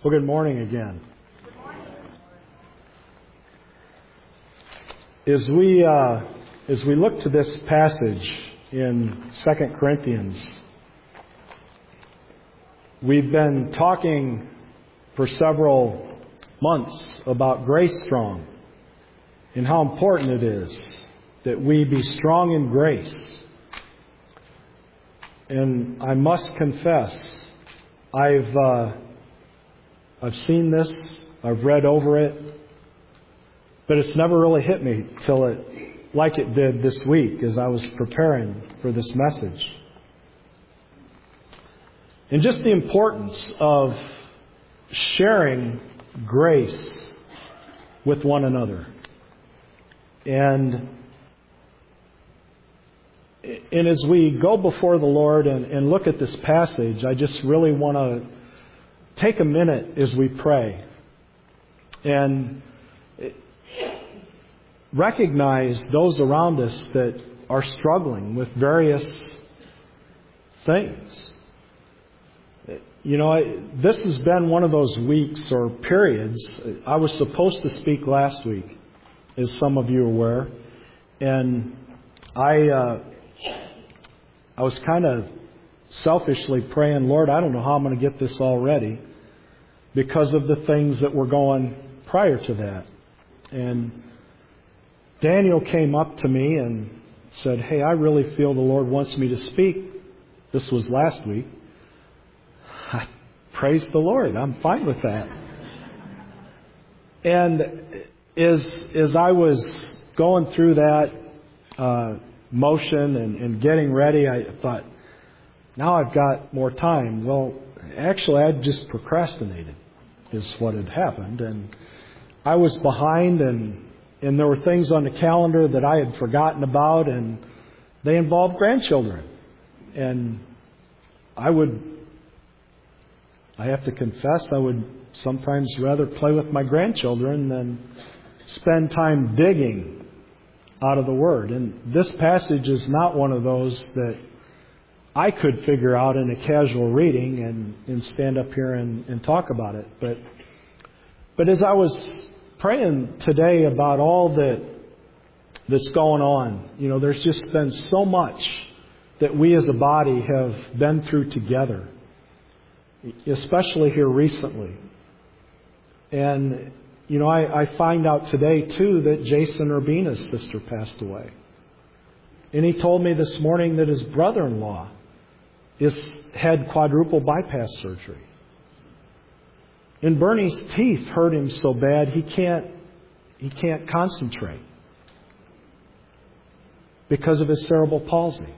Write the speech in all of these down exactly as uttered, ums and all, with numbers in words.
Well, good morning again. As we uh, as we look to this passage in Second Corinthians, we've been talking for several months about Grace Strong and how important it is that we be strong in grace. And I must confess, I've uh, I've seen this, I've read over it, but it's never really hit me till it, like it did this week as I was preparing for this message. And just the importance of sharing grace with one another. And, and as we go before the Lord and, and look at this passage, I just really want to take a minute as we pray and recognize those around us that are struggling with various things. You know, I, this has been one of those weeks or periods. I was supposed to speak last week, as some of you are aware, and I uh, I was kind of selfishly praying, Lord, I don't know how I'm going to get this all ready because of the things that were going prior to that. And Daniel came up to me and said, hey, I really feel the Lord wants me to speak. This was last week. I, praise the Lord. I'm fine with that. And as, as I was going through that uh, motion and, and getting ready, I thought, now I've got more time. Well, actually, I'd just procrastinated is what had happened. And I was behind, and and there were things on the calendar that I had forgotten about, and they involved grandchildren. And I would, I have to confess, I would sometimes rather play with my grandchildren than spend time digging out of the Word. And this passage is not one of those that I could figure out in a casual reading and, and stand up here and, and talk about it. But but as I was praying today about all that that's going on, you know, there's just been so much that we as a body have been through together, especially here recently. And, you know, I, I find out today, too, that Jason Urbina's sister passed away. And he told me this morning that his brother-in-law is had quadruple bypass surgery. And Bernie's teeth hurt him so bad he can't he can't concentrate because of his cerebral palsy.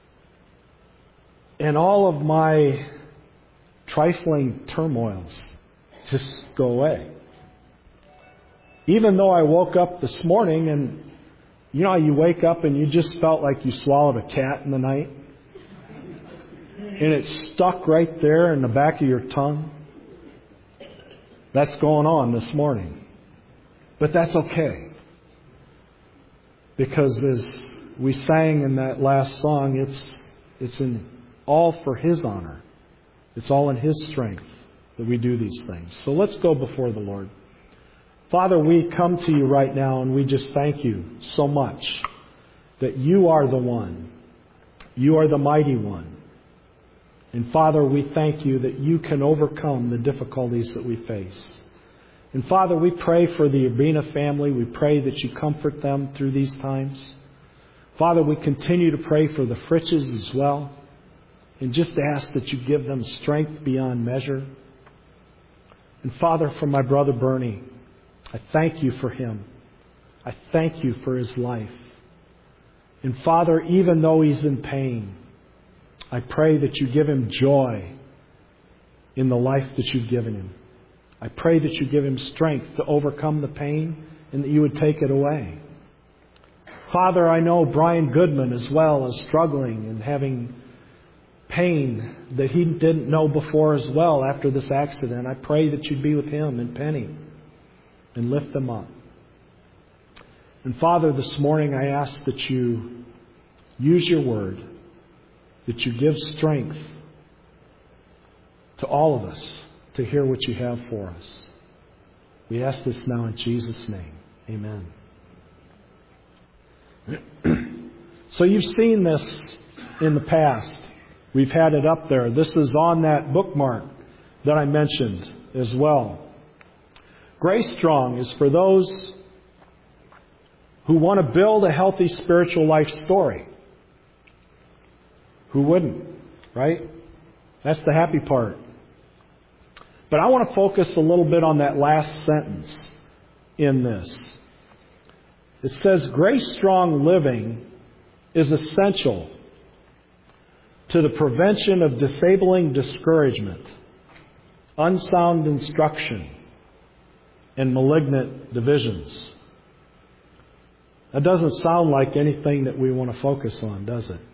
And all of my trifling turmoils just go away. Even though I woke up this morning and you know how you wake up and you just felt like you swallowed a cat in the night? And it stuck right there in the back of your tongue. That's going on this morning. But that's okay. Because as we sang in that last song, it's it's in all for His honor. It's all in His strength that we do these things. So let's go before the Lord. Father, we come to you right now and we just thank you so much that you are the one. You are the mighty one. And Father, we thank you that you can overcome the difficulties that we face. And Father, we pray for the Urbina family. We pray that you comfort them through these times. Father, we continue to pray for the Fritzes as well. And just ask that you give them strength beyond measure. And Father, for my brother Bernie, I thank you for him. I thank you for his life. And Father, even though he's in pain, I pray that you give him joy in the life that you've given him. I pray that you give him strength to overcome the pain and that you would take it away. Father, I know Brian Goodman as well is struggling and having pain that he didn't know before as well after this accident. I pray that you'd be with him and Penny and lift them up. And Father, this morning I ask that you use your word, that you give strength to all of us to hear what you have for us. We ask this now in Jesus' name. Amen. So you've seen this in the past. We've had it up there. This is on that bookmark that I mentioned as well. Grace Strong is for those who want to build a healthy spiritual life story. Who wouldn't, right? That's the happy part. But I want to focus a little bit on that last sentence in this. It says, Grace Strong living is essential to the prevention of disabling discouragement, unsound instruction, and malignant divisions. That doesn't sound like anything that we want to focus on, does it?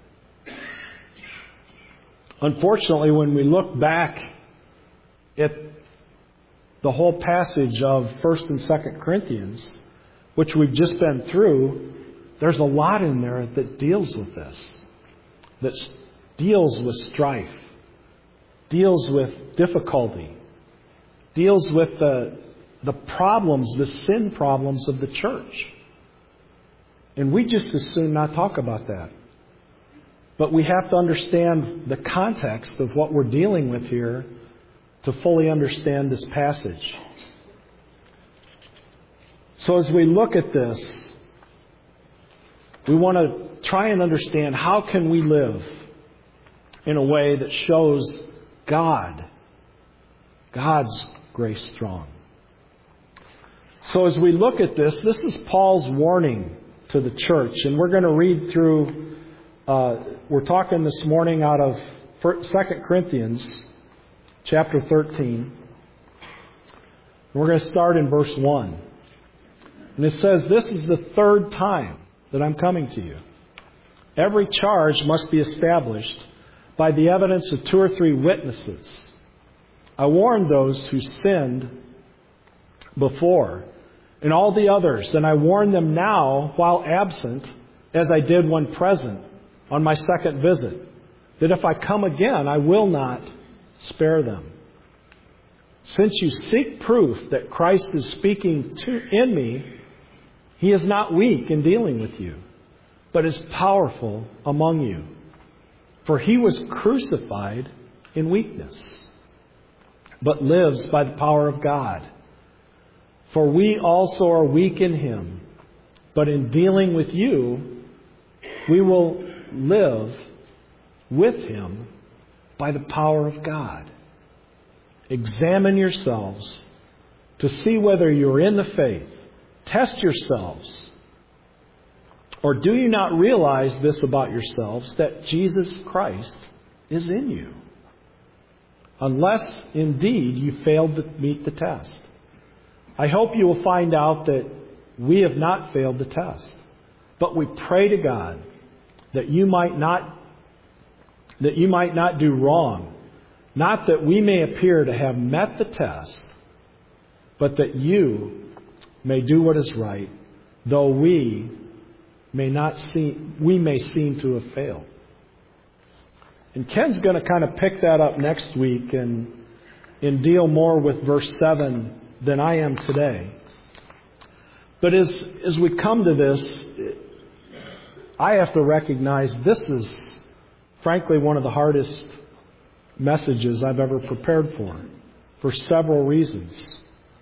Unfortunately, when we look back at the whole passage of First and Second Corinthians, which we've just been through, there's a lot in there that deals with this, that deals with strife, deals with difficulty, deals with the, the problems, the sin problems of the church. And we just as soon not talk about that. But we have to understand the context of what we're dealing with here to fully understand this passage. So as we look at this, we want to try and understand how can we live in a way that shows God, God's grace strong. So as we look at this, this is Paul's warning to the church. And we're going to read through, uh, we're talking this morning out of Second Corinthians chapter thirteen. We're going to start in verse one. And it says, This is the third time that I'm coming to you. Every charge must be established by the evidence of two or three witnesses. I warned those who sinned before, and all the others, and I warn them now while absent, as I did when present on my second visit, that if I come again, I will not spare them. Since you seek proof that Christ is speaking to, in me, He is not weak in dealing with you, but is powerful among you. For He was crucified in weakness, but lives by the power of God. For we also are weak in Him, but in dealing with you, we will live with Him by the power of God. Examine yourselves to see whether you're in the faith. Test yourselves. Or do you not realize this about yourselves, that Jesus Christ is in you? Unless, indeed, you failed to meet the test. I hope you will find out that we have not failed the test. But we pray to God that you might not, that you might not do wrong. Not that we may appear to have met the test, but that you may do what is right, though we may not seem, we may seem to have failed. And Ken's going to kind of pick that up next week and, and deal more with verse seven than I am today. But as, as we come to this, I have to recognize this is, frankly, one of the hardest messages I've ever prepared for, for several reasons.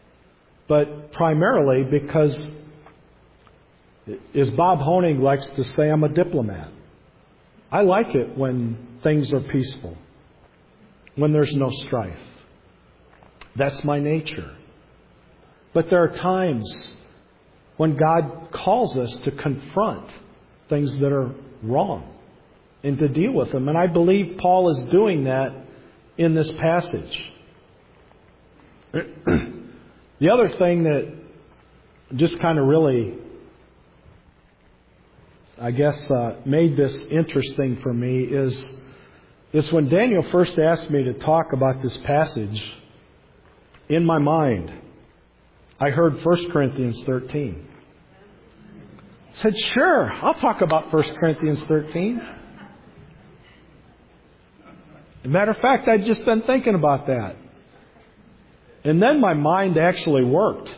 But primarily because, as Bob Honig likes to say, I'm a diplomat. I like it when things are peaceful, when there's no strife. That's my nature. But there are times when God calls us to confront things that are wrong and to deal with them. And I believe Paul is doing that in this passage. The other thing that just kind of really, I guess, uh, made this interesting for me is, is when Daniel first asked me to talk about this passage, in my mind, I heard First Corinthians thirteen. I said, sure, I'll talk about First Corinthians thirteen. As a matter of fact, I'd just been thinking about that. And then my mind actually worked.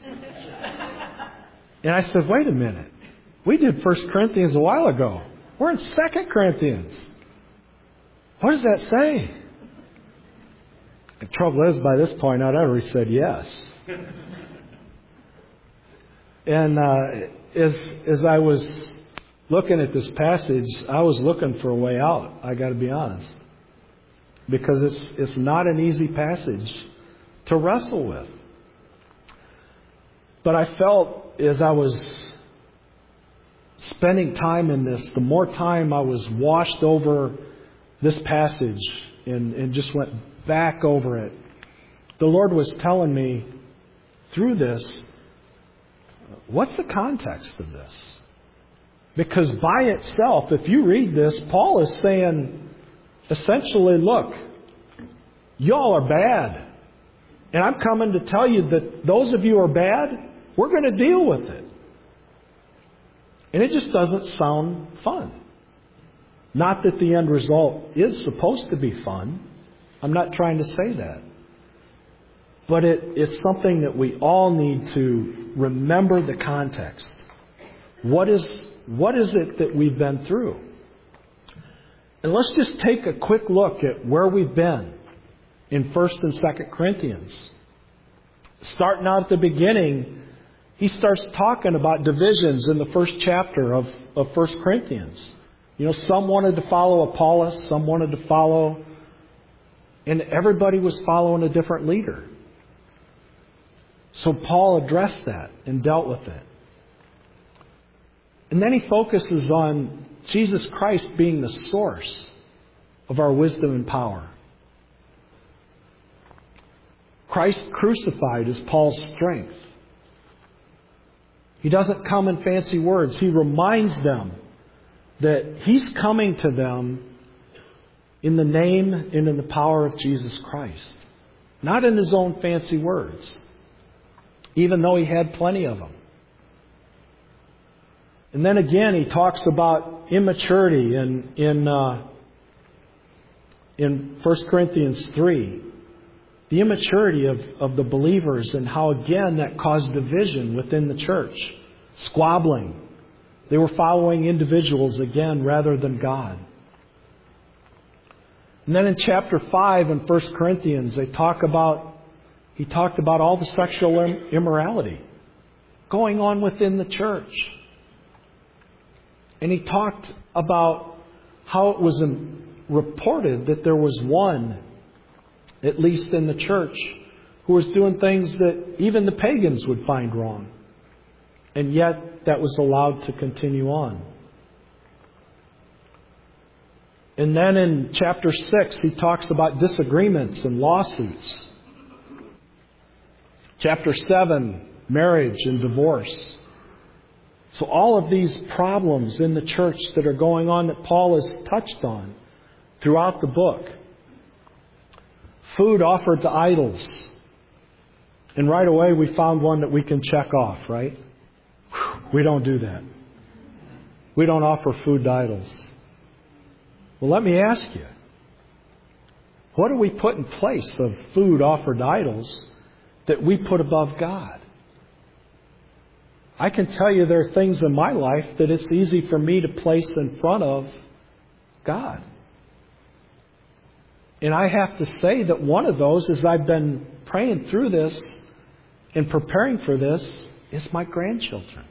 And I said, wait a minute. We did First Corinthians a while ago. We're in Second Corinthians. What does that say? The trouble is, by this point, I'd already said yes. And uh, as as I was looking at this passage, I was looking for a way out. I got to be honest, because it's it's not an easy passage to wrestle with. But I felt as I was spending time in this, the more time I was washed over this passage and, and just went back over it, the Lord was telling me through this, what's the context of this? Because by itself, if you read this, Paul is saying, essentially, look, y'all are bad. And I'm coming to tell you that those of you who are bad, we're going to deal with it. And it just doesn't sound fun. Not that the end result is supposed to be fun. I'm not trying to say that. But it, it's something that we all need to remember the context. What is, what is it that we've been through? And let's just take a quick look at where we've been in First and Second Corinthians. Starting out at the beginning, he starts talking about divisions in the first chapter of, of First Corinthians. You know, some wanted to follow Apollos, some wanted to follow, and everybody was following a different leader. So Paul addressed that and dealt with it. And then he focuses on Jesus Christ being the source of our wisdom and power. Christ crucified is Paul's strength. He doesn't come in fancy words. He reminds them that He's coming to them in the name and in the power of Jesus Christ. Not in His own fancy words, even though He had plenty of them. And then again, he talks about immaturity in in uh, in First Corinthians three. The immaturity of, of the believers and how, again, that caused division within the church. Squabbling. They were following individuals, again, rather than God. And then in chapter five in First Corinthians, they talk about, he talked about all the sexual immorality going on within the church. And he talked about how it was reported that there was one, at least in the church, who was doing things that even the pagans would find wrong. And yet that was allowed to continue on. And then in chapter six, he talks about disagreements and lawsuits. Chapter seven, marriage and divorce. So all of these problems in the church that are going on that Paul has touched on throughout the book. Food offered to idols. And right away we found one that we can check off, right? We don't do that. We don't offer food to idols. Well, let me ask you, what do we put in place of food offered to idols that we put above God? I can tell you there are things in my life that it's easy for me to place in front of God. And I have to say that one of those, as I've been praying through this and preparing for this, is my grandchildren.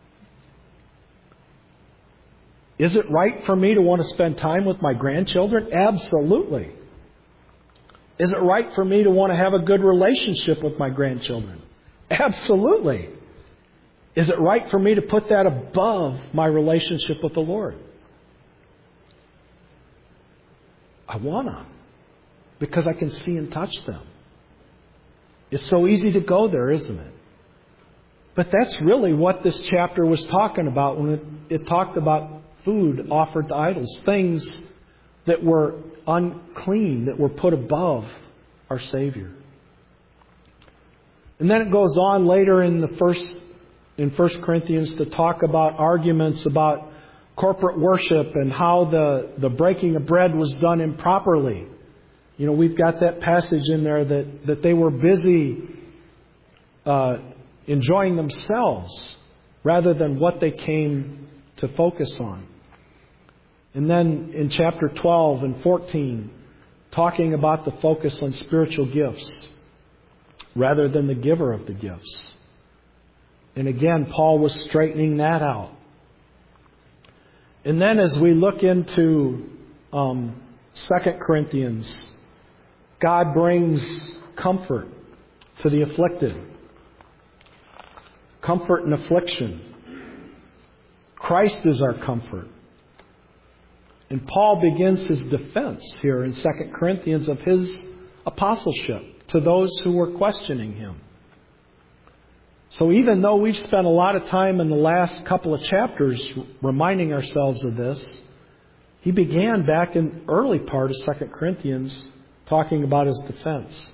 Is it right for me to want to spend time with my grandchildren? Absolutely. Is it right for me to want to have a good relationship with my grandchildren? Absolutely. Is it right for me to put that above my relationship with the Lord? I want to. Because I can see and touch them. It's so easy to go there, isn't it? But that's really what this chapter was talking about when it, it talked about food offered to idols. Things that were unclean, that were put above our Savior. And then it goes on later in the first in First Corinthians to talk about arguments about corporate worship and how the, the breaking of bread was done improperly. You know, we've got that passage in there that, that they were busy uh, enjoying themselves rather than what they came to focus on. And then in chapter twelve and fourteen, talking about the focus on spiritual gifts rather than the giver of the gifts. And again, Paul was straightening that out. And then as we look into um, Second Corinthians, God brings comfort to the afflicted. Comfort in affliction. Christ is our comfort. And Paul begins his defense here in Second Corinthians of his apostleship to those who were questioning him. So even though we've spent a lot of time in the last couple of chapters reminding ourselves of this, he began back in the early part of Second Corinthians talking about his defense.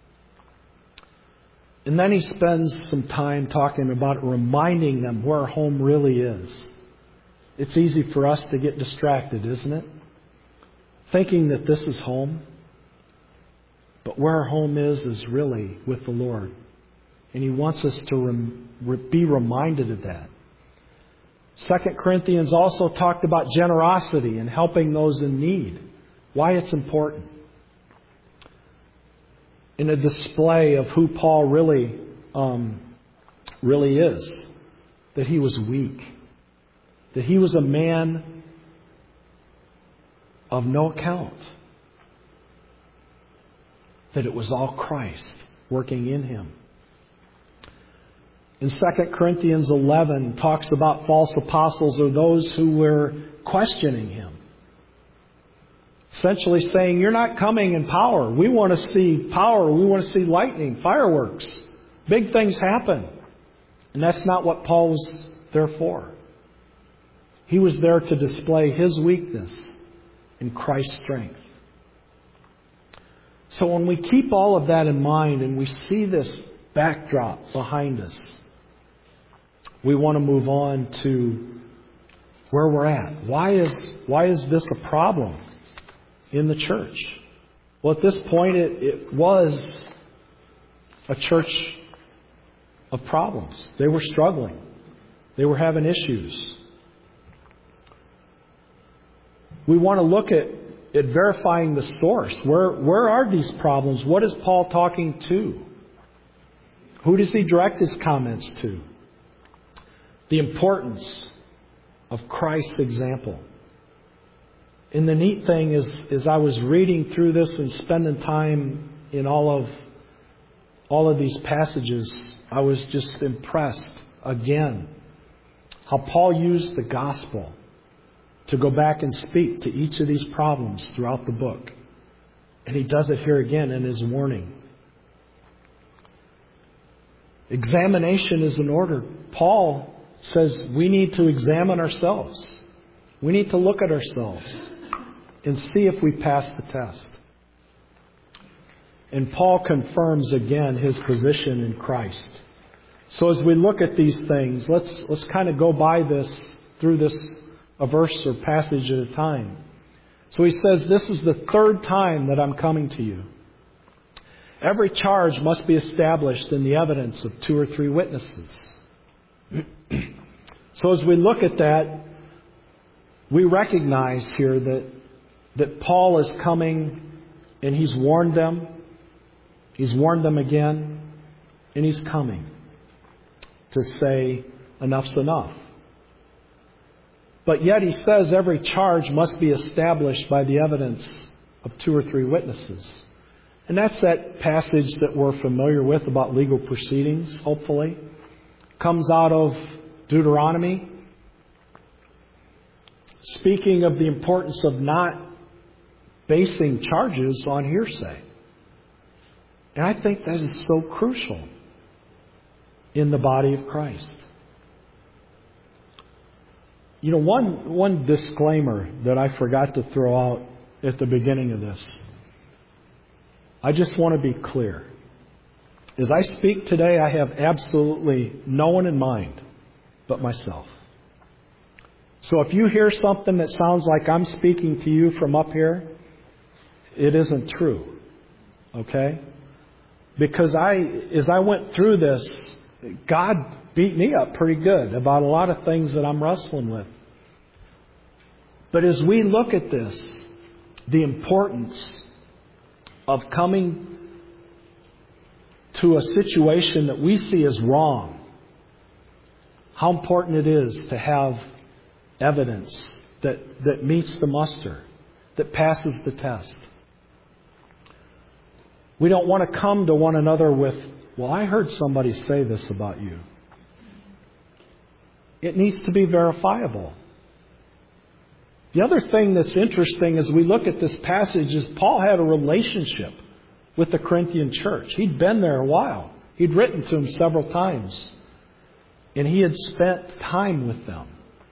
And then he spends some time talking about reminding them where home really is. It's easy for us to get distracted, isn't it? Thinking that this is home. But where our home is, is really with the Lord. And He wants us to rem- be reminded of that. Second Corinthians also talked about generosity and helping those in need. Why it's important. In a display of who Paul really, um, really is. That he was weak. That he was a man of no account. That it was all Christ working in him. In Second Corinthians eleven talks about false apostles or those who were questioning him. Essentially saying, you're not coming in power. We want to see power. We want to see lightning, fireworks. Big things happen. And that's not what Paul was there for. He was there to display his weakness in Christ's strength. So when we keep all of that in mind and we see this backdrop behind us, we want to move on to where we're at. Why is, why is this a problem in the church? Well, at this point, it, it was a church of problems. They were struggling. They were having issues. We want to look at, at verifying the source. Where, where are these problems? What is Paul talking to? Who does he direct his comments to? The importance of Christ's example. And the neat thing is, as I was reading through this and spending time in all of all of these passages, I was just impressed again how Paul used the gospel to go back and speak to each of these problems throughout the book. And he does it here again in his warning. Examination is in order. Paul says we need to examine ourselves. We need to look at ourselves and see if we pass the test. And Paul confirms again his position in Christ. So as we look at these things, let's let's kind of go by this through this a verse or passage at a time. So he says, this is the third time that I'm coming to you. Every charge must be established in the evidence of two or three witnesses. So as we look at that, we recognize here that, that Paul is coming and he's warned them. He's warned them again. And he's coming to say enough's enough. But yet he says every charge must be established by the evidence of two or three witnesses. And that's that passage that we're familiar with about legal proceedings, hopefully. Comes out of Deuteronomy. Speaking of the importance of not basing charges on hearsay. And I think that is so crucial in the body of Christ. You know, one, one disclaimer that I forgot to throw out at the beginning of this. I just want to be clear. As I speak today, I have absolutely no one in mind but myself. So if you hear something that sounds like I'm speaking to you from up here, it isn't true. Okay? Because I, as I went through this, God beat me up pretty good about a lot of things that I'm wrestling with. But as we look at this, the importance of coming to a situation that we see as wrong, how important it is to have evidence that, that meets the muster, that passes the test. We don't want to come to one another with, well, I heard somebody say this about you. It needs to be verifiable. The other thing that's interesting as we look at this passage is Paul had a relationship with the Corinthian church. He'd been there a while. He'd written to them several times. And he had spent time with them.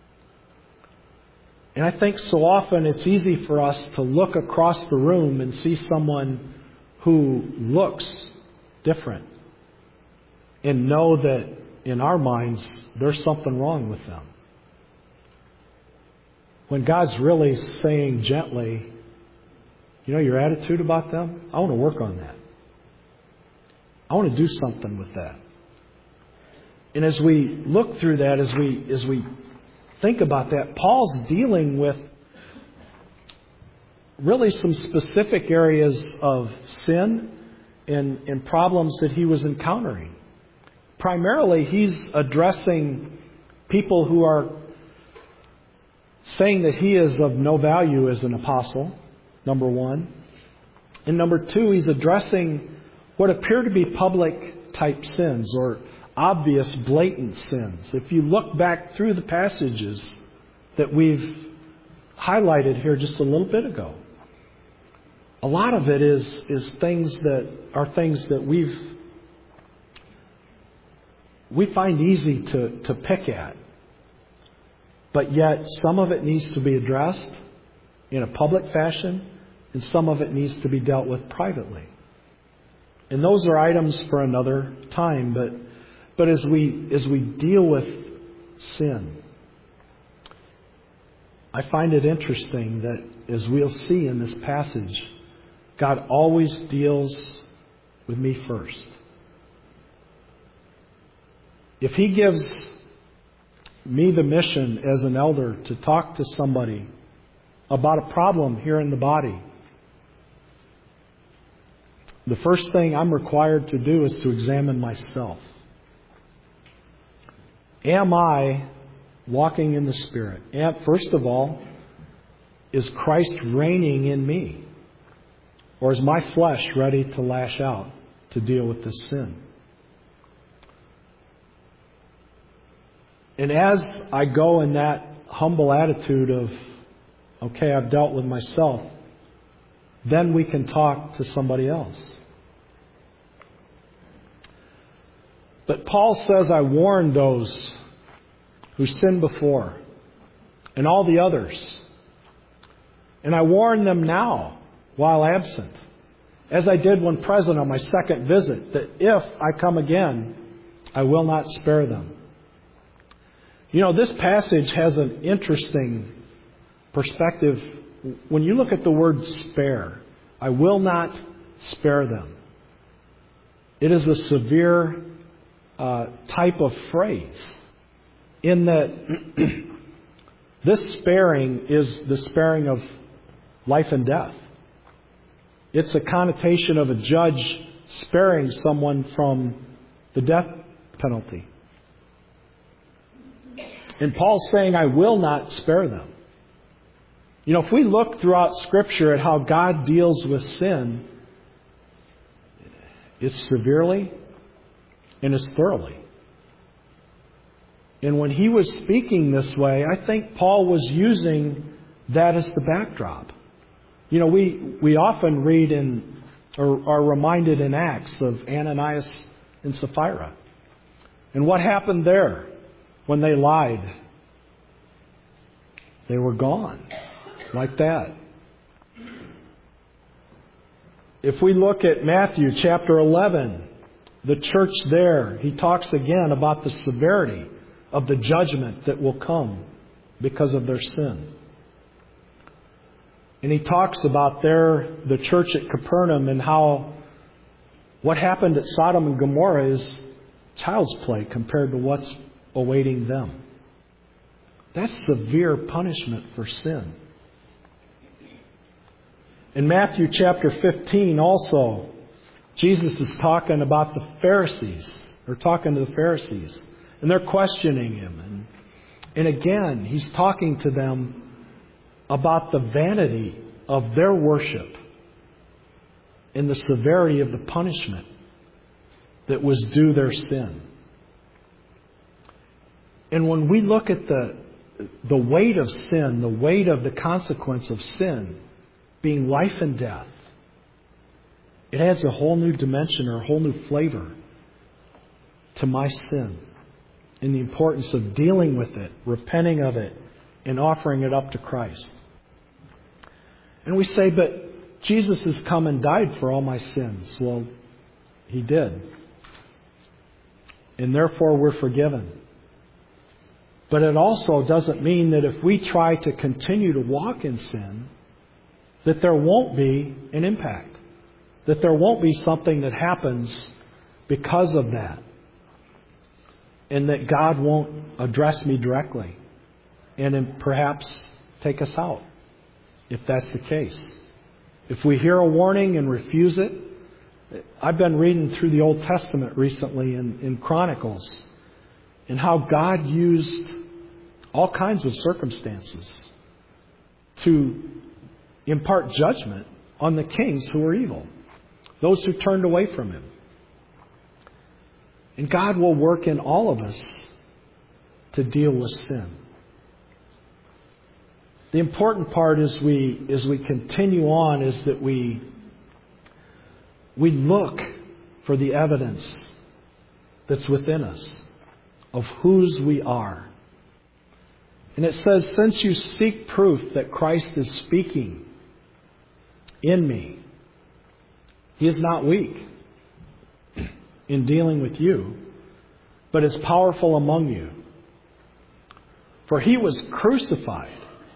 And I think so often it's easy for us to look across the room and see someone who looks different and know that in our minds there's something wrong with them. When God's really saying gently, you know, your attitude about them, I want to work on that. I want to do something with that. And as we look through that, as we as we think about that, Paul's dealing with really some specific areas of sin and, and problems that he was encountering. Primarily, he's addressing people who are saying that he is of no value as an apostle, number one. And number two, he's addressing what appear to be public type sins or obvious, blatant sins. If you look back through the passages that we've highlighted here just a little bit ago, a lot of it is, is things that are things that we've we find easy to, to pick at. But yet some of it needs to be addressed in a public fashion and some of it needs to be dealt with privately. And those are items for another time, but but as we as we deal with sin, I find it interesting that as we'll see in this passage, God always deals with me first. If He gives me the mission as an elder to talk to somebody about a problem here in the body, the first thing I'm required to do is to examine myself. Am I walking in the Spirit? And first of all, is Christ reigning in me? Or is my flesh ready to lash out to deal with this sin? And as I go in that humble attitude of, okay, I've dealt with myself, then we can talk to somebody else. But Paul says, I warned those who sinned before and all the others. And I warn them now while absent, as I did when present on my second visit, that if I come again, I will not spare them. You know, this passage has an interesting perspective. When you look at the word spare, I will not spare them. It is a severe uh, type of phrase in that this sparing is the sparing of life and death. It's a connotation of a judge sparing someone from the death penalty. And Paul's saying, I will not spare them. You know, if we look throughout Scripture at how God deals with sin, it's severely and it's thoroughly. And when he was speaking this way, I think Paul was using that as the backdrop. You know, we, we often read in, or are reminded in Acts of Ananias and Sapphira. And what happened there when they lied? They were gone. Like that. If we look at Matthew chapter eleven, the church there, he talks again about the severity of the judgment that will come because of their sin. And he talks about there, the church at Capernaum, and how What happened at Sodom and Gomorrah is child's play compared to what's awaiting them. That's severe punishment for sin. In Matthew chapter fifteen also, Jesus is talking about the Pharisees, or talking to the Pharisees, and they're questioning Him. And, and again, He's talking to them about the vanity of their worship and the severity of the punishment that was due their sin. And when we look at the, the weight of sin, the weight of the consequence of sin being life and death, it adds a whole new dimension or a whole new flavor to my sin and the importance of dealing with it, repenting of it, and offering it up to Christ. And we say, but Jesus has come and died for all my sins. Well, He did. And therefore we're forgiven. But it also doesn't mean that if we try to continue to walk in sin, that there won't be an impact. That there won't be something that happens because of that. And that God won't address me directly. And then perhaps take us out, if that's the case. If we hear a warning and refuse it, I've been reading through the Old Testament recently in, in Chronicles, and how God used all kinds of circumstances to impart judgment on the kings who were evil, those who turned away from Him. And God will work in all of us to deal with sin. The important part as we as we continue on is that we we look for the evidence that's within us of whose we are. And it says, since you seek proof that Christ is speaking in me, He is not weak in dealing with you, but is powerful among you. For He was crucified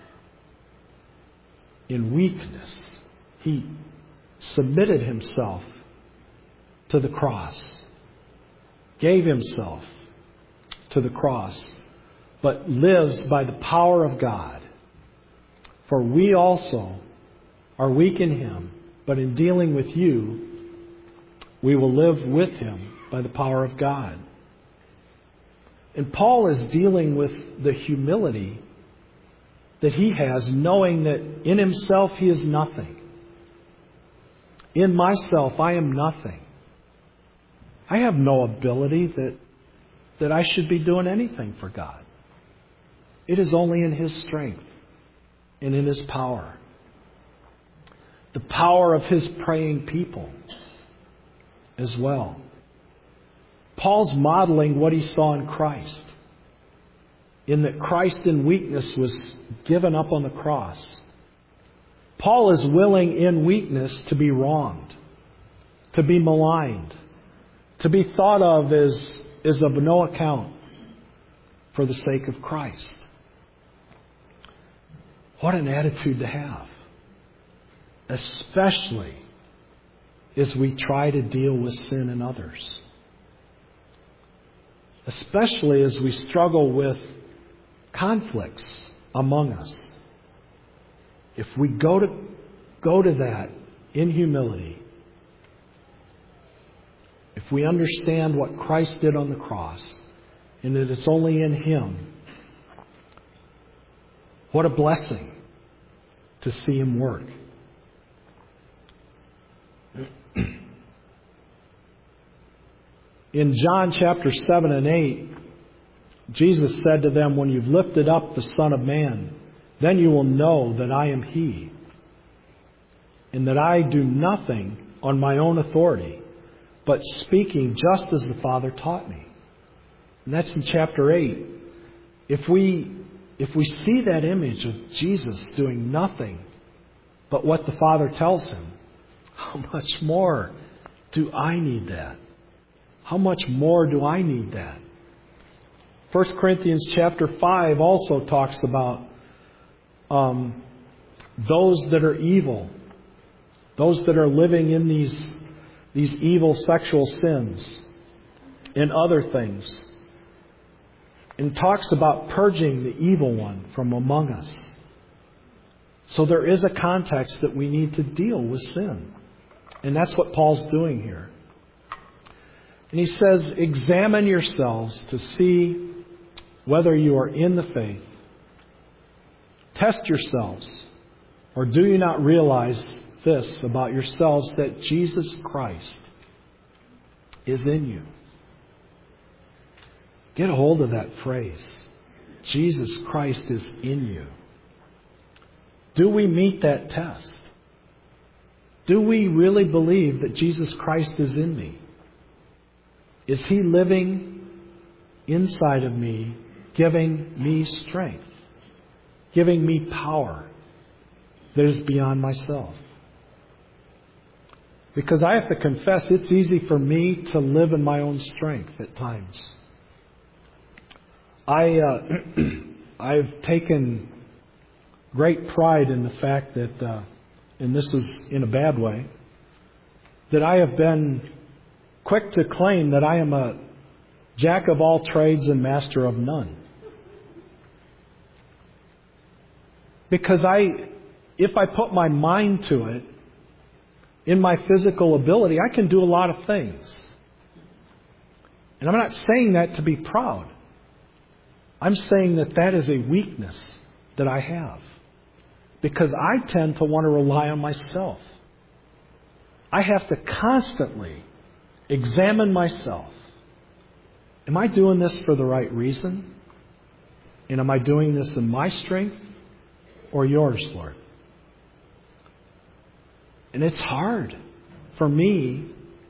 in weakness. He submitted Himself to the cross, gave Himself to the cross, but lives by the power of God. For we also are weak in Him, but in dealing with you, we will live with Him by the power of God. And Paul is dealing with the humility that he has, knowing that in himself he is nothing. In myself I am nothing. I have no ability that, that I should be doing anything for God. It is only in His strength and in His power. The power of His praying people as well. Paul's modeling what he saw in Christ, in that Christ in weakness was given up on the cross. Paul is willing in weakness to be wronged, to be maligned, to be thought of as, as of no account for the sake of Christ. What an attitude to have, especially as we try to deal with sin in others. Especially as we struggle with conflicts among us. If we go to go to that in humility, if we understand what Christ did on the cross, and that it's only in Him, what a blessing to see Him work. In John chapter seven and eight, Jesus said to them, when you've lifted up the Son of Man, then you will know that I am He, and that I do nothing on my own authority, but speaking just as the Father taught me. And that's in chapter eight. If we, if we see that image of Jesus doing nothing but what the Father tells Him, how much more do I need that? How much more do I need that? First Corinthians chapter five also talks about um, those that are evil, those that are living in these these evil sexual sins and other things, and talks about purging the evil one from among us. So there is a context that we need to deal with sin. And that's what Paul's doing here. And he says, examine yourselves to see whether you are in the faith. Test yourselves. Or do you not realize this about yourselves, that Jesus Christ is in you? Get a hold of that phrase. Jesus Christ is in you. Do we meet that test? Do we really believe that Jesus Christ is in me? Is He living inside of me, giving me strength, giving me power that is beyond myself? Because I have to confess, it's easy for me to live in my own strength at times. I, uh, I've taken great pride in the fact that, uh, and this is in a bad way, that I have been quick to claim that I am a jack of all trades and master of none. Because I, if I put my mind to it, in my physical ability, I can do a lot of things. And I'm not saying that to be proud. I'm saying that that is a weakness that I have. Because I tend to want to rely on myself. I have to constantly examine myself. Am I doing this for the right reason? And am I doing this in my strength or yours, Lord? And it's hard for me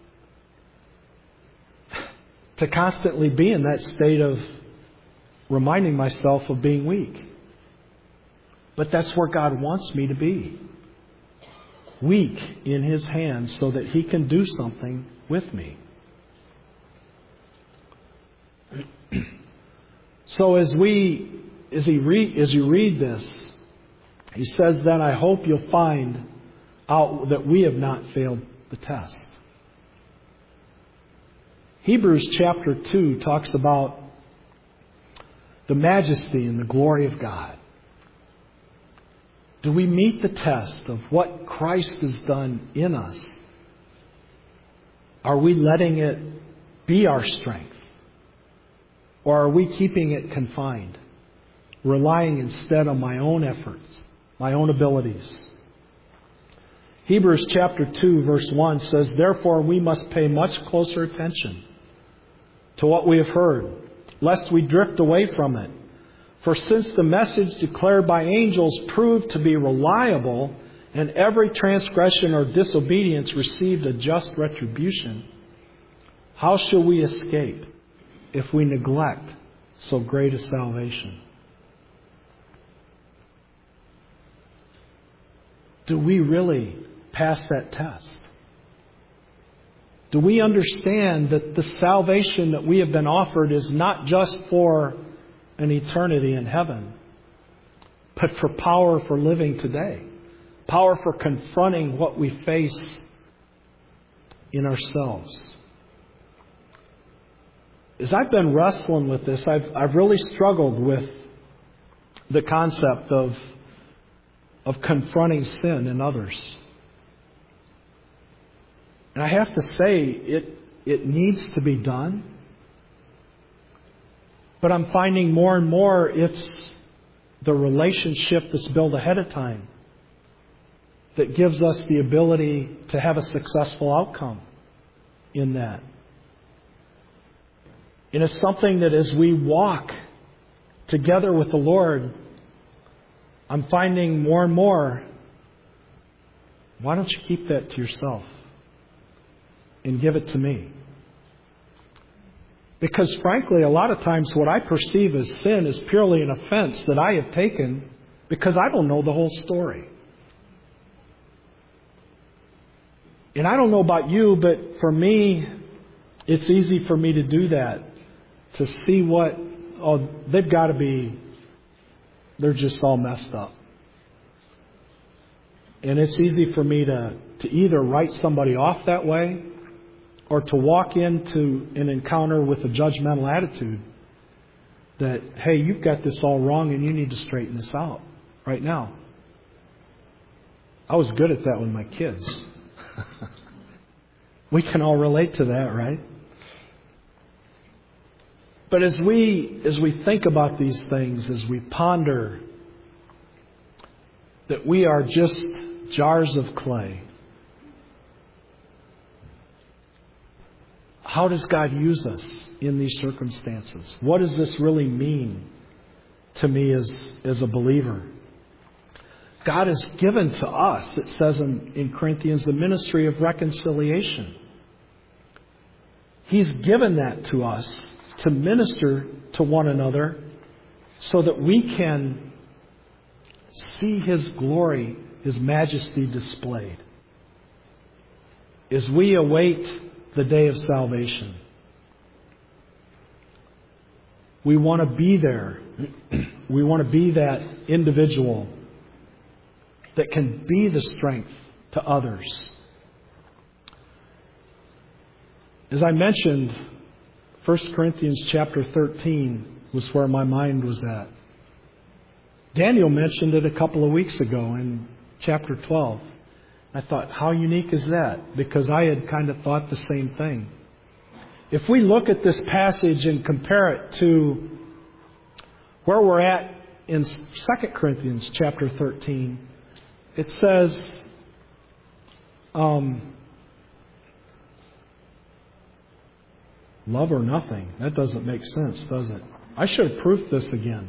to constantly be in that state of reminding myself of being weak. But that's where God wants me to be. Weak in His hands so that He can do something with me. So as we, as he read, as you read this, he says, then I hope you'll find out that we have not failed the test. Hebrews chapter two talks about the majesty and the glory of God. Do we meet the test of what Christ has done in us? Are we letting it be our strength? Or are we keeping it confined? Relying instead on my own efforts, my own abilities. Hebrews chapter two verse one says, therefore we must pay much closer attention to what we have heard, lest we drift away from it. For since the message declared by angels proved to be reliable, and every transgression or disobedience received a just retribution, how shall we escape if we neglect so great a salvation? Do we really pass that test? Do we understand that the salvation that we have been offered is not just for an eternity in heaven, but for power for living today? Power for confronting what we face in ourselves. As I've been wrestling with this, I've, I've really struggled with the concept of, of confronting sin in others. And I have to say, it, it needs to be done. But I'm finding more and more it's the relationship that's built ahead of time that gives us the ability to have a successful outcome in that. And it's something that as we walk together with the Lord, I'm finding more and more, why don't you keep that to yourself and give it to me? Because frankly, a lot of times what I perceive as sin is purely an offense that I have taken because I don't know the whole story. And I don't know about you, but for me, it's easy for me to do that. To see what, oh, they've got to be, they're just all messed up. And it's easy for me to, to either write somebody off that way or to walk into an encounter with a judgmental attitude that, hey, you've got this all wrong and you need to straighten this out right now. I was good at that with my kids. We can all relate to that, right? But as we as we think about these things, as we ponder that we are just jars of clay, how does God use us in these circumstances? What does this really mean to me as, as a believer? God has given to us, it says in, in Corinthians, the ministry of reconciliation. He's given that to us to minister to one another so that we can see His glory, His majesty displayed as we await the day of salvation. We want to be there. We want to be that individual that can be the strength to others. As I mentioned, First Corinthians chapter thirteen was where my mind was at. Daniel mentioned it a couple of weeks ago in chapter twelve. I thought, how unique is that? Because I had kind of thought the same thing. If we look at this passage and compare it to where we're at in Second Corinthians chapter thirteen, it says, um, love or nothing. That doesn't make sense, does it? I should have proofed this again.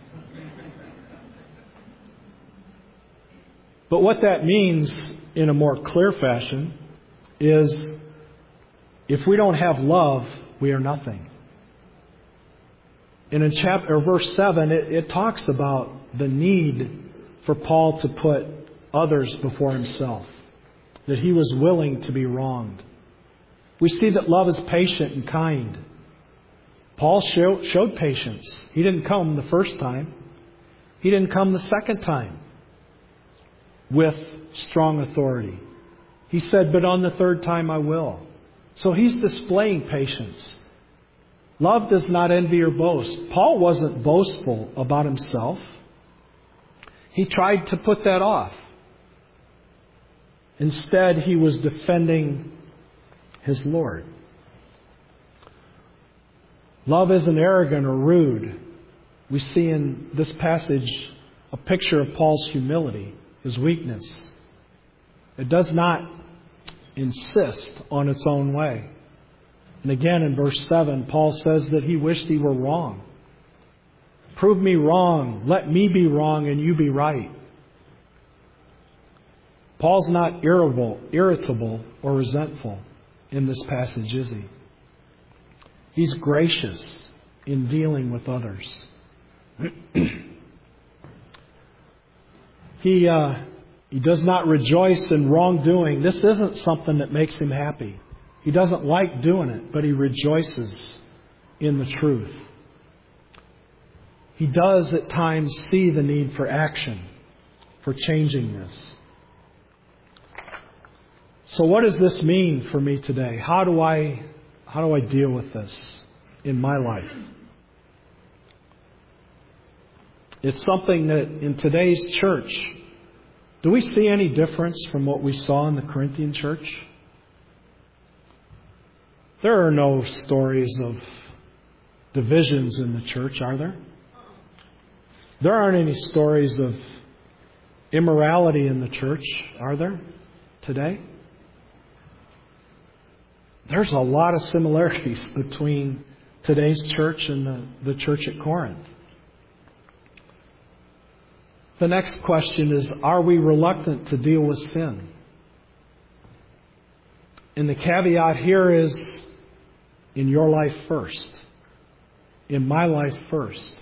But what that means in a more clear fashion is if we don't have love, we are nothing. And in chapter, or verse seven, it, it talks about the need for Paul to put others before himself, that he was willing to be wronged. We see that love is patient and kind. Paul show, showed patience. He didn't come the first time. He didn't come the second time with strong authority. He said, but on the third time I will. So he's displaying patience. Love does not envy or boast. Paul wasn't boastful about himself. He tried to put that off. Instead, he was defending his Lord. Love isn't arrogant or rude. We see in this passage a picture of Paul's humility, his weakness. It does not insist on its own way. And again in verse seven, Paul says that he wished he were wrong. Prove me wrong. Let me be wrong and you be right. Paul's not irritable, irritable or resentful in this passage, is he? He's gracious in dealing with others. he uh, he does not rejoice in wrongdoing. This isn't something that makes him happy. He doesn't like doing it, but he rejoices in the truth. He does at times see the need for action, for changing this. So what does this mean for me today? How do I how do I deal with this in my life? It's something that in today's church, do we see any difference from what we saw in the Corinthian church? There are no stories of divisions in the church, are there? There aren't any stories of immorality in the church, are there, today? There's a lot of similarities between today's church and the, the church at Corinth. The next question is, are we reluctant to deal with sin? And the caveat here is, in your life first. In my life first.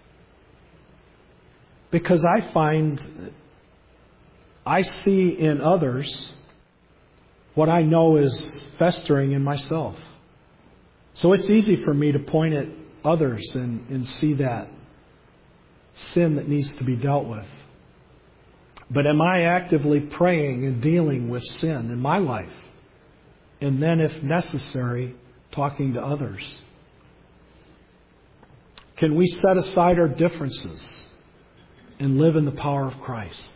Because I find, I see in others what I know is festering in myself. So it's easy for me to point at others and, and see that sin that needs to be dealt with. But am I actively praying and dealing with sin in my life? and then, if necessary, talking to others? Can we set aside our differences and live in the power of Christ?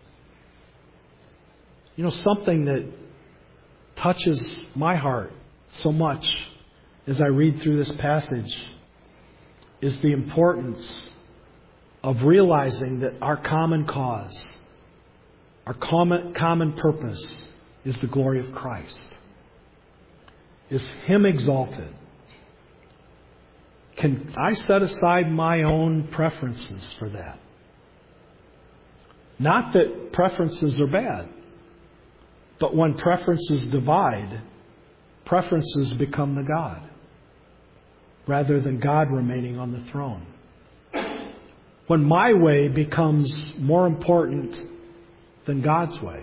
You know, something that touches my heart so much as I read through this passage is the importance of realizing that our common cause, our common, common purpose is the glory of Christ. Is Him exalted. Can I set aside my own preferences for that? Not that preferences are bad, but when preferences divide, preferences become the God, rather than God remaining on the throne. When my way becomes more important than God's way,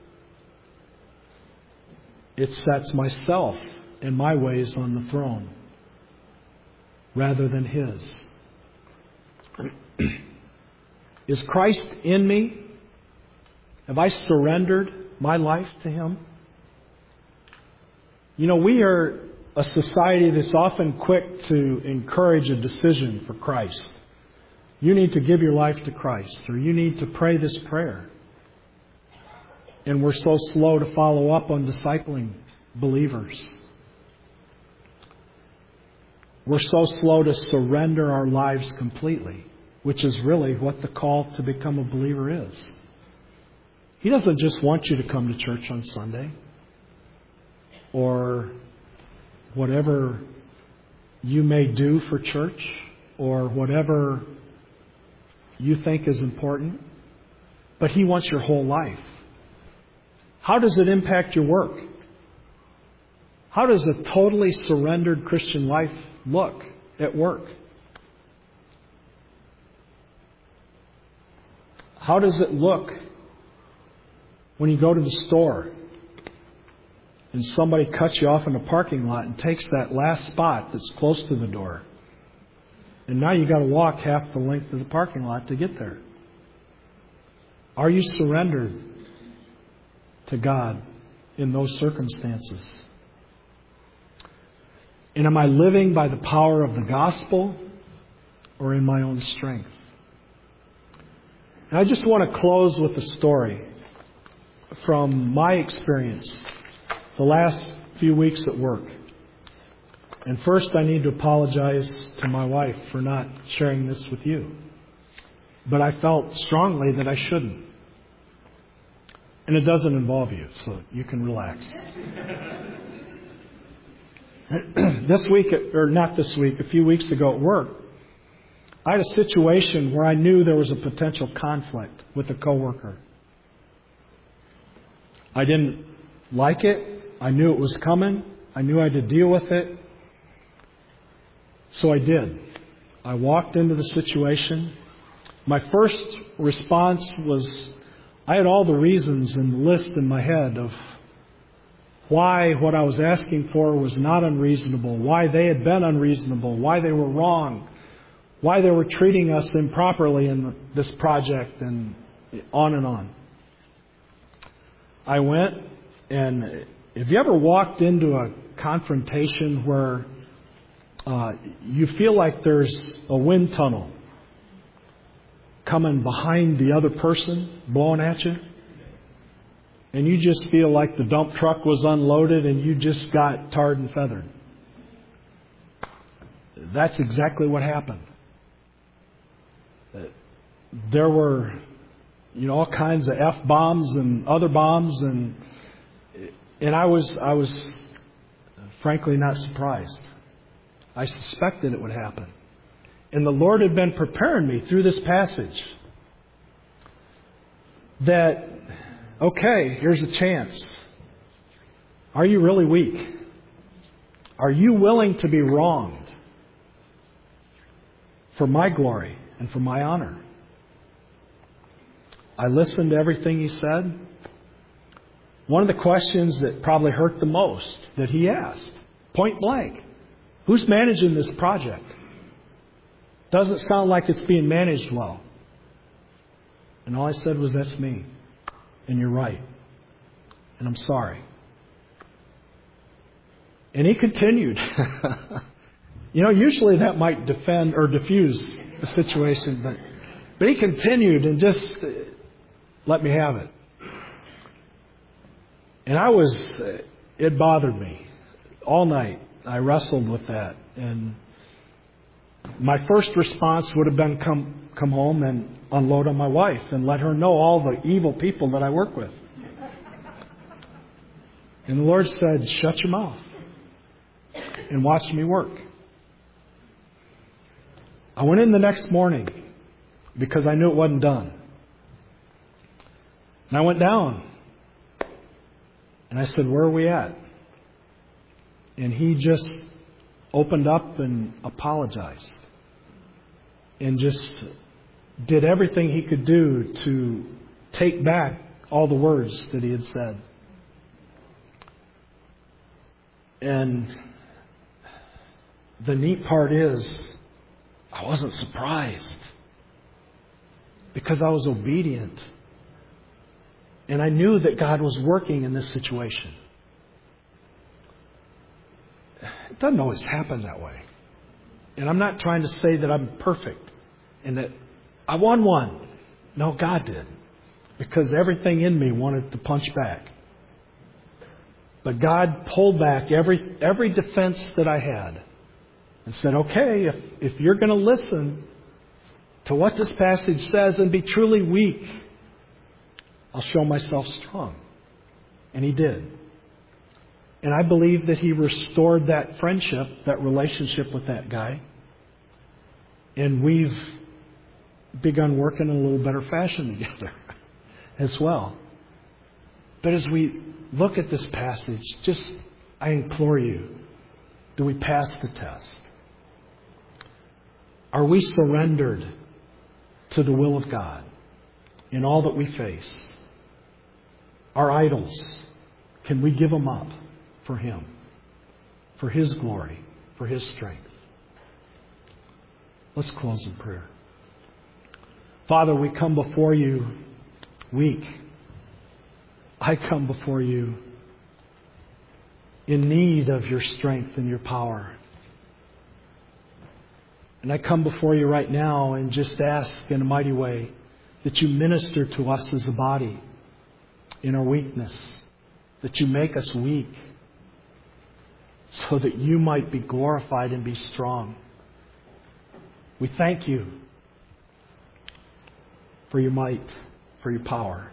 it sets myself and my ways on the throne rather than His. Is Christ in me? Have I surrendered my life to Him? You know, we are a society that's often quick to encourage a decision for Christ. You need to give your life to Christ, or you need to pray this prayer. And we're so slow to follow up on discipling believers. We're so slow to surrender our lives completely, which is really what the call to become a believer is. He doesn't just want you to come to church on Sunday or whatever you may do for church or whatever you think is important, but He wants your whole life. How does it impact your work? How does a totally surrendered Christian life look at work? How does it look when you go to the store and somebody cuts you off in a parking lot and takes that last spot that's close to the door? And now you got to walk half the length of the parking lot to get there. Are you surrendered to God in those circumstances? And am I living by the power of the gospel or in my own strength? And I just want to close with a story from my experience the last few weeks at work. And first, I need to apologize to my wife for not sharing this with you. But I felt strongly that I shouldn't. And it doesn't involve you, so you can relax. This week, or not this week, a few weeks ago at work, I had a situation where I knew there was a potential conflict with a coworker. I didn't like it. I knew it was coming. I knew I had to deal with it. So I did. I walked into the situation. My first response was, I had all the reasons in the list in my head of why what I was asking for was not unreasonable, why they had been unreasonable, why they were wrong, why they were treating us improperly in this project, and on and on. I went, and have you ever walked into a confrontation where uh, you feel like there's a wind tunnel coming behind the other person, blowing at you? And you just feel like the dump truck was unloaded and you just got tarred and feathered. That's exactly what happened. There were, you know, all kinds of F-bombs and other bombs, and and I was I was frankly not surprised. I suspected it would happen. And the Lord had been preparing me through this passage that, okay, here's a chance. Are you really weak? Are you willing to be wronged for my glory and for my honor? I listened to everything he said. One of the questions that probably hurt the most that he asked, point blank, who's managing this project? Doesn't sound like it's being managed well. And all I said was, that's me. And you're right. And I'm sorry. And he continued. You know, usually that might defend or diffuse the situation, but, but he continued and just uh, let me have it. And I was, uh, it bothered me all night. I wrestled with that. And my first response would have been come, come home and unload on my wife and let her know all the evil people that I work with. And the Lord said, shut your mouth and watch me work. I went in the next morning because I knew it wasn't done. And I went down and I said, where are we at? And he just opened up and apologized and just did everything he could do to take back all the words that he had said. And the neat part is, I wasn't surprised because I was obedient. And I knew that God was working in this situation. It doesn't always happen that way. And I'm not trying to say that I'm perfect and that I won one. No, God did. Because everything in me wanted to punch back. But God pulled back every every defense that I had and said, okay, if, if you're going to listen to what this passage says and be truly weak, I'll show myself strong. And he did. And I believe that he restored that friendship, that relationship with that guy. And we've begun working in a little better fashion together as well. But as we look at this passage, just, I implore you, do we pass the test? Are we surrendered to the will of God in all that we face? Our idols, can we give them up for Him, for His glory, for His strength? Let's close in prayer. Father, we come before you weak. I come before you in need of your strength and your power. And I come before you right now and just ask in a mighty way that you minister to us as a body in our weakness, that you make us weak so that you might be glorified and be strong. We thank you for your might, for your power.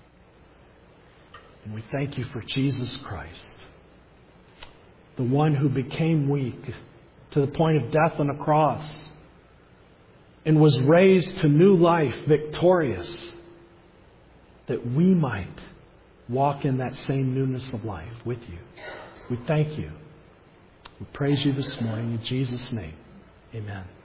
And we thank you for Jesus Christ, the one who became weak to the point of death on a cross and was raised to new life, victorious, that we might walk in that same newness of life with you. We thank you. We praise you this morning in Jesus' name. Amen.